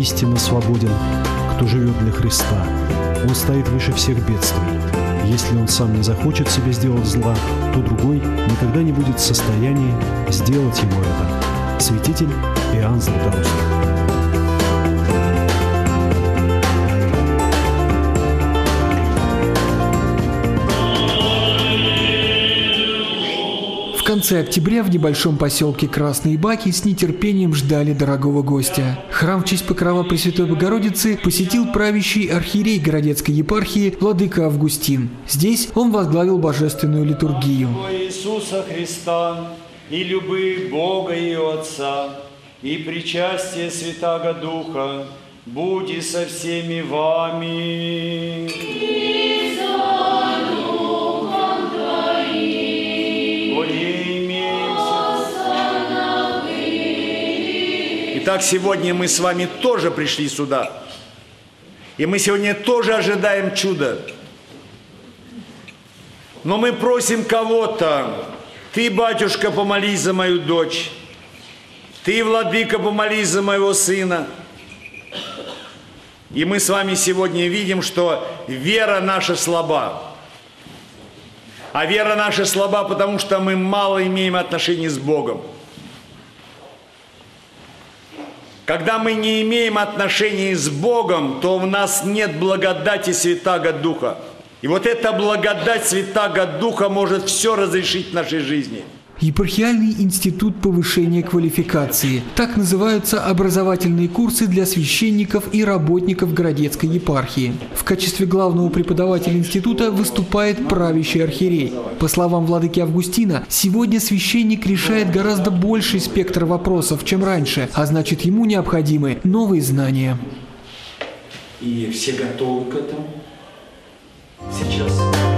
истинно свободен, кто живет для Христа. Он стоит выше всех бедствий. Если он сам не захочет себе сделать зла, то другой никогда не будет в состоянии сделать ему это. Святитель Иоанн Златоуст. В конце октября в небольшом поселке Красные Баки с нетерпением ждали дорогого гостя. Храм в честь Покрова Пресвятой Богородицы посетил правящий архиерей Городецкой епархии владыка Августин. Здесь он возглавил божественную литургию. Иисуса Христа и любы Бога и Отца, и причастие Святаго Духа, буди со всеми вами. Итак, сегодня мы с вами тоже пришли сюда. И мы сегодня тоже ожидаем чуда. Но мы просим кого-то. Ты, батюшка, помолись за мою дочь. Ты, владыка, помолись за моего сына. И мы с вами сегодня видим, что вера наша слаба. А вера наша слаба, потому что мы мало имеем отношений с Богом. Когда мы не имеем отношений с Богом, то у нас нет благодати Святаго Духа. И вот эта благодать Святаго Духа может все разрешить в нашей жизни. Епархиальный институт повышения квалификации. Так называются образовательные курсы для священников и работников Городецкой епархии. В качестве главного преподавателя института выступает правящий архиерей. По словам владыки Августина, сегодня священник решает гораздо больший спектр вопросов, чем раньше, а значит, ему необходимы новые знания. И все готовы к этому? Сейчас.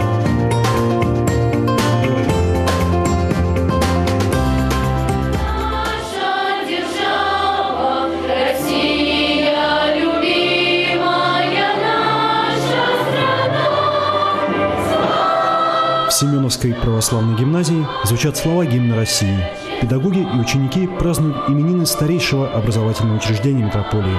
В Семеновской православной гимназии звучат слова гимна России. Педагоги и ученики празднуют именины старейшего образовательного учреждения метрополии.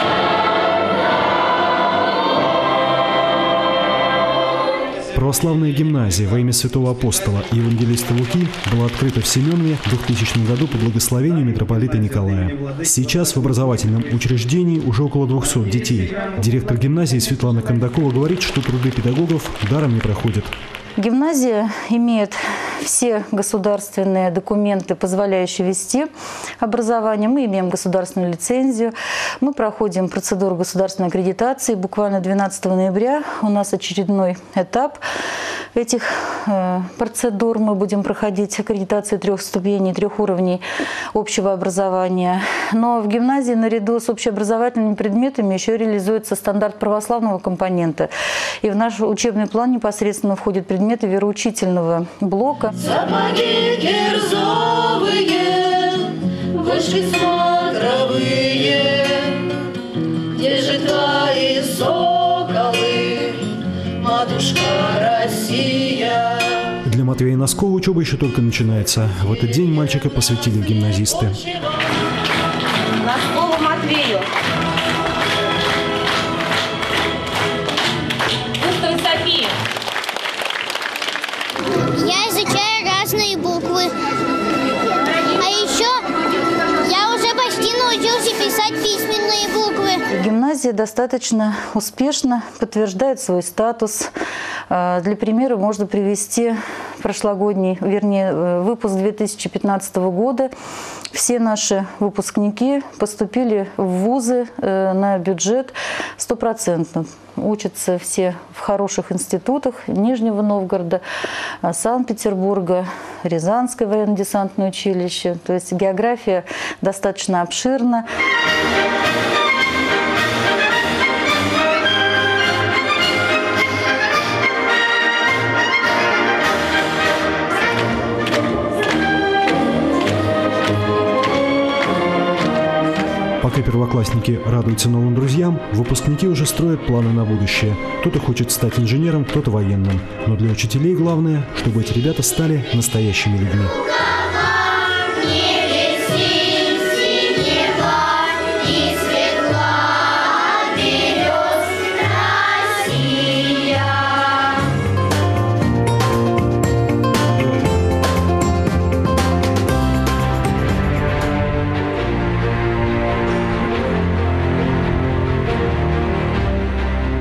Православная гимназия во имя святого апостола и евангелиста Луки была открыта в Семенове в 2000 году по благословению митрополита Николая. Сейчас в образовательном учреждении уже около 200 детей. Директор гимназии Светлана Кондакова говорит, что труды педагогов даром не проходят. Гимназия имеет все государственные документы, позволяющие вести образование. Мы имеем государственную лицензию, мы проходим процедуру государственной аккредитации. Буквально 12 ноября у нас очередной этап этих процедур. Мы будем проходить аккредитацию 3 ступеней, 3 уровней общего образования. Но в гимназии наряду с общеобразовательными предметами еще реализуется стандарт православного компонента. И в наш учебный план непосредственно входят предметы вероучительного блока. Сапоги кирзовые, вышли смотровые, где же твои соколы, матушка Россия? Для Матвея Носкова учеба еще только начинается. В этот день мальчика посвятили в гимназисты. Носкову Матвею. Пустовой Софии. Я изучаю разные буквы. А еще я уже почти научился писать письменные буквы. Гимназия достаточно успешно подтверждает свой статус. Для примера можно привести прошлогодний, вернее, выпуск 2015 года. Все наши выпускники поступили в вузы на бюджет 100%. Учатся все в хороших институтах Нижнего Новгорода, Санкт-Петербурга, Рязанское военно-десантное училище. То есть география достаточно обширна. Пока первоклассники радуются новым друзьям, выпускники уже строят планы на будущее. Кто-то хочет стать инженером, кто-то военным. Но для учителей главное, чтобы эти ребята стали настоящими людьми. Небесин синева и светла.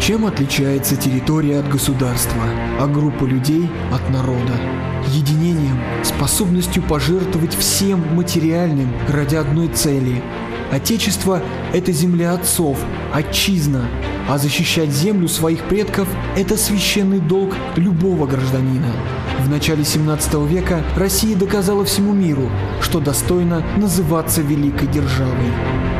Чем отличается территория от государства, а группа людей от народа? Единением, способностью пожертвовать всем материальным ради одной цели. Отечество – это земля отцов, отчизна, а защищать землю своих предков – это священный долг любого гражданина. В начале 17 века Россия доказала всему миру, что достойна называться великой державой.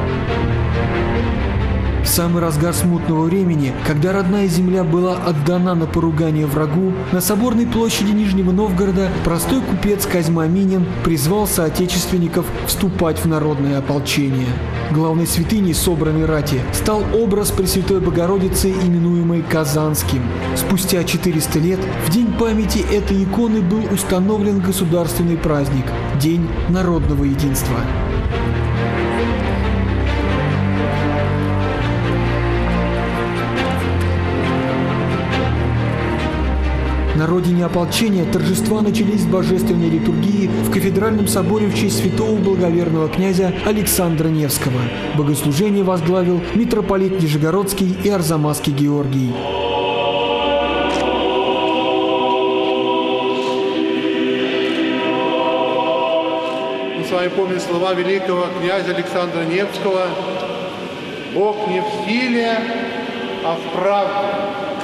В самый разгар смутного времени, когда родная земля была отдана на поругание врагу, на соборной площади Нижнего Новгорода простой купец Козьма Минин призвал соотечественников вступать в народное ополчение. Главной святыней собранной рати стал образ Пресвятой Богородицы, именуемый Казанским. Спустя 400 лет в день памяти этой иконы был установлен государственный праздник – День народного единства. На родине ополчения торжества начались с божественной литургии в кафедральном соборе в честь святого благоверного князя Александра Невского. Богослужение возглавил митрополит Нижегородский и Арзамасский Георгий. Мы с вами помним слова великого князя Александра Невского: «Бог не в силе, а в правде».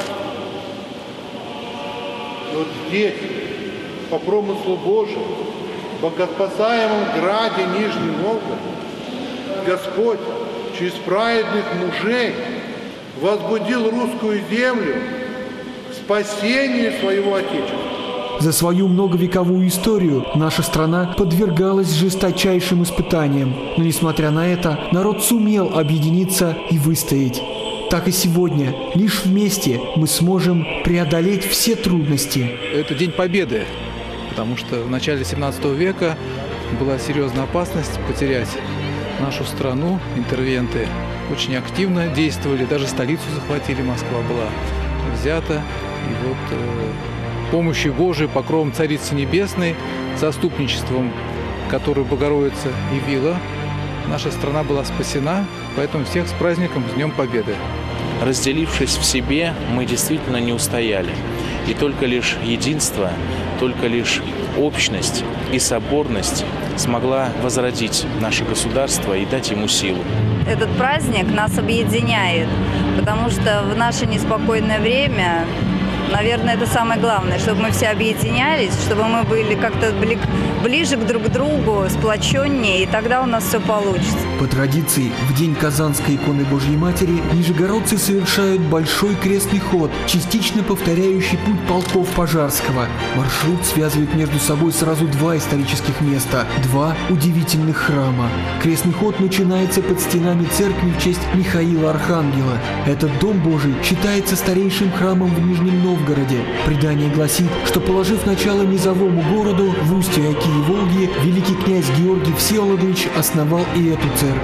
И вот здесь, по промыслу Божьему, в богоспасаемом граде Нижний Новгород, Господь через праведных мужей возбудил русскую землю к спасению своего Отечества. За свою многовековую историю наша страна подвергалась жесточайшим испытаниям, но несмотря на это, народ сумел объединиться и выстоять. Так и сегодня, лишь вместе мы сможем преодолеть все трудности. Это День Победы, потому что в начале 17 века была серьезная опасность потерять нашу страну. Интервенты очень активно действовали, даже столицу захватили, Москва была взята. И вот помощью Божией, покровом Царицы Небесной, заступничеством, которое Богородица явила, наша страна была спасена. Поэтому всех с праздником, с Днем Победы. Разделившись в себе, мы действительно не устояли. И только лишь единство, только лишь общность и соборность смогла возродить наше государство и дать ему силу. Этот праздник нас объединяет, потому что в наше неспокойное время, наверное, это самое главное, чтобы мы все объединялись, чтобы мы были как-то ближе друг к другу, сплоченнее, и тогда у нас все получится. По традиции, в день Казанской иконы Божьей Матери нижегородцы совершают большой крестный ход, частично повторяющий путь полков Пожарского. Маршрут связывает между собой сразу два исторических места, два удивительных храма. Крестный ход начинается под стенами церкви в честь Михаила Архангела. Этот дом Божий считается старейшим храмом в Нижнем Новгороде. Предание гласит, что, положив начало низовому городу в устье Оки и Волги, великий князь Георгий Всеволодович основал и эту церковь.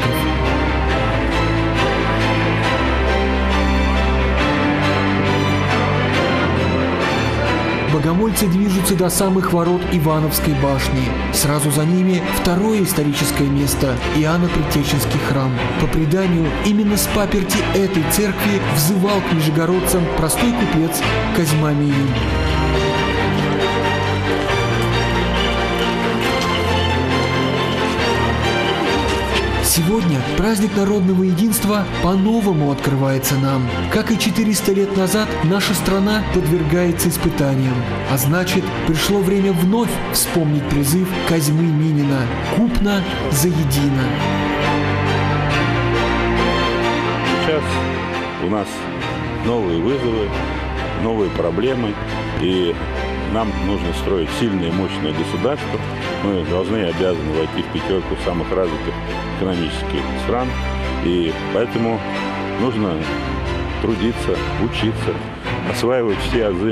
Богомольцы движутся до самых ворот Ивановской башни. Сразу за ними второе историческое место – Иоанно-Предтеченский храм. По преданию, именно с паперти этой церкви взывал к нижегородцам простой купец Козьма Минин. Сегодня праздник народного единства по-новому открывается нам. Как и 400 лет назад, наша страна подвергается испытаниям. А значит, пришло время вновь вспомнить призыв Козьмы Минина «Купно заедино». Сейчас у нас новые вызовы, новые проблемы, и нам нужно строить сильное и мощное государство. Мы должны и обязаны войти в пятерку самых развитых экономических стран. И поэтому нужно трудиться, учиться, осваивать все азы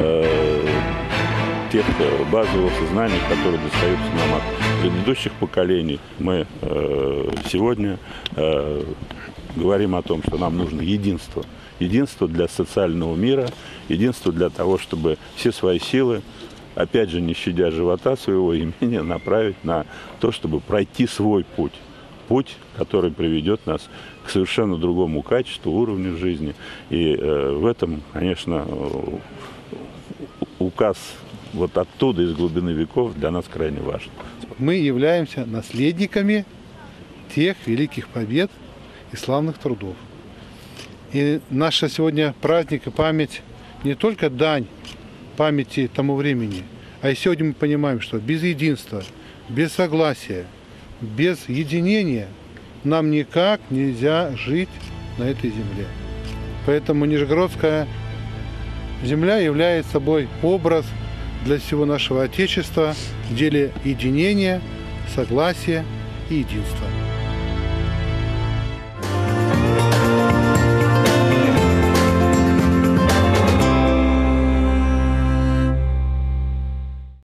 тех базовых знаний, которые достаются нам от предыдущих поколений. Мы сегодня говорим о том, что нам нужно единство. Единство для социального мира, единство для того, чтобы все свои силы, опять же, не щадя живота своего, имения, направить на то, чтобы пройти свой путь путь, который приведет нас к совершенно другому качеству, уровню жизни. И в этом, конечно, указ вот оттуда, из глубины веков, для нас крайне важен. Мы являемся наследниками тех великих побед и славных трудов. И наша сегодня праздник и память не только дань памяти тому времени, а и сегодня мы понимаем, что без единства, без согласия, без единения нам никак нельзя жить на этой земле. Поэтому Нижегородская земля является собой образ для всего нашего Отечества в деле единения, согласия и единства.